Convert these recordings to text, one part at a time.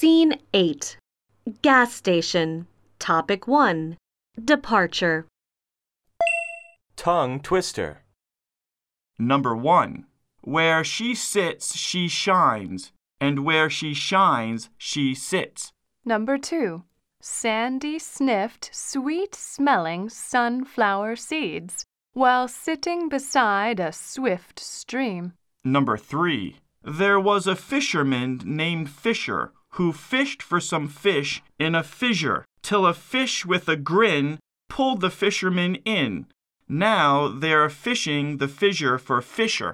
Scene 8. Gas station. Topic 1. Departure. Tongue twister. Number 1. Where she sits, she shines, and where she shines, she sits. Number 2. Sandy sniffed sweet-smelling sunflower seeds while sitting beside a swift stream. Number 3. There was a fisherman named Fisher who fished for some fish in a fissure, till a fish with a grin pulled the fisherman in. Now they're fishing the fissure for Fisher.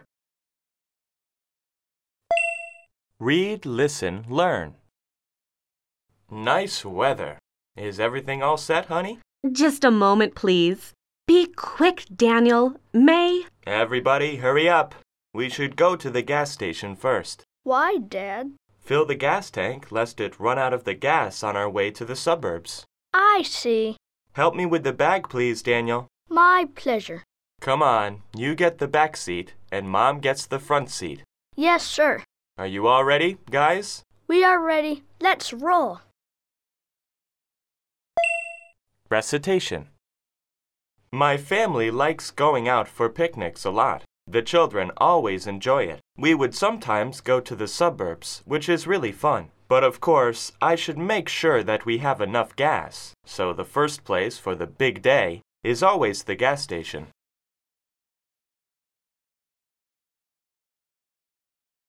Read, listen, learn. Nice weather. Is everything all set, honey? Just a moment, please. Be quick, Daniel. May. Everybody, hurry up. We should go to the gas station first. Why, Dad? Fill the gas tank lest it run out of the gas on our way to the suburbs. I see. Help me with the bag, please, Daniel. My pleasure. Come on, you get the back seat, and Mom gets the front seat. Yes, sir. Are you all ready, guys? We are ready. Let's roll. Recitation. My family likes going out for picnics a lot. The children always enjoy it. We would sometimes go to the suburbs, which is really fun. But of course, I should make sure that we have enough gas. So the first place for the big day is always the gas station.